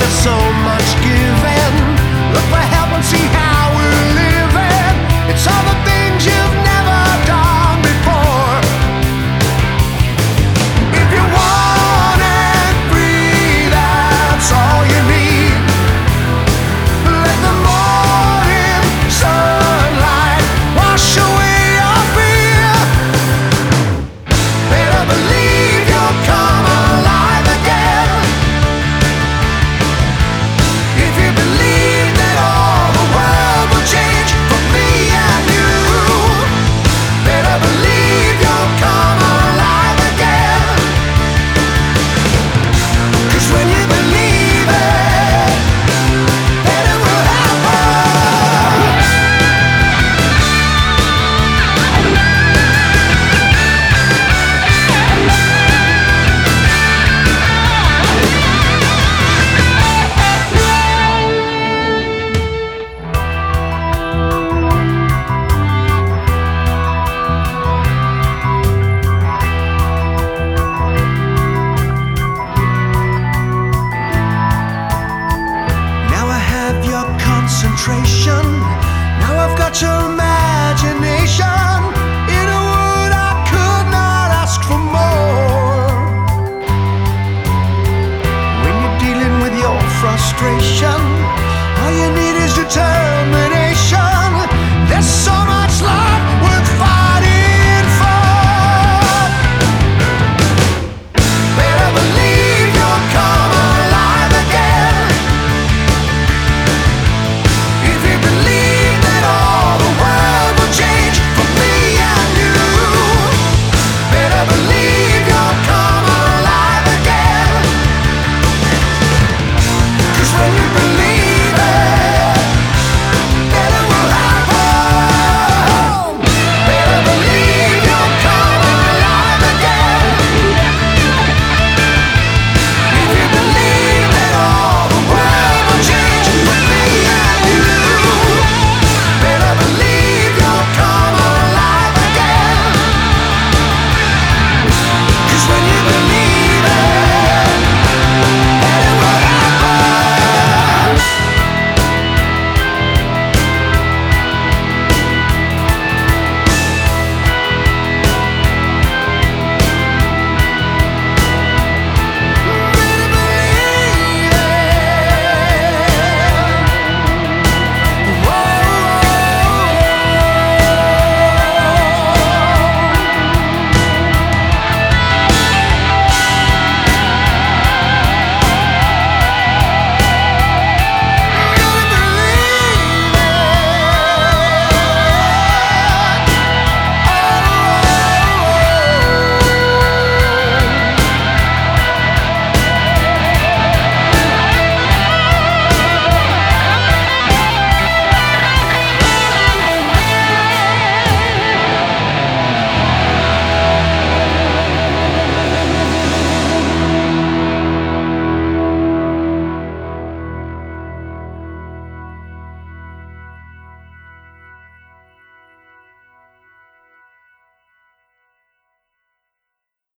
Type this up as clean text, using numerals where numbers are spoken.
so much giving. Look for help and see how we're living. It's all the things you've never done before. If you want and free, that's all you need. Let the morning sunlight wash away your fear. Better believe you'll come alive again. If you believe that all the world will change for me and you, better believe you'll come alive again. 'Cause when you believe it, then it will happen. Now I have your concentration. Now I've got your imagination. In a word, I could not ask for more. When you're dealing with your frustration,